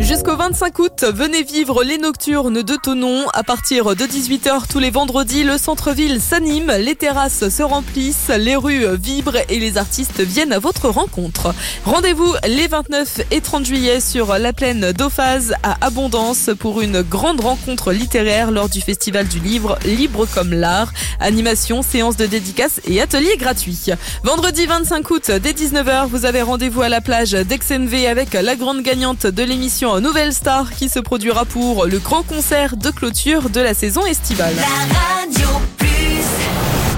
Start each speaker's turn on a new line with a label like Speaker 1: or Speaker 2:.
Speaker 1: Jusqu'au 25 août, venez vivre les nocturnes de Thonon. À partir de 18h tous les vendredis, le centre-ville s'anime, les terrasses se remplissent, les rues vibrent et les artistes viennent à votre rencontre. Rendez-vous les 29 et 30 juillet sur la plaine d'Auphaz à Abondance pour une grande rencontre littéraire lors du Festival du livre Libre comme l'art. Animation, séance de dédicaces et ateliers gratuits. Vendredi 25 août dès 19h, vous avez rendez-vous à la plage d'Aix-en-V avec la grande gagnante de l'émission Nouvelle Star qui se produira pour le grand concert de clôture de la saison estivale.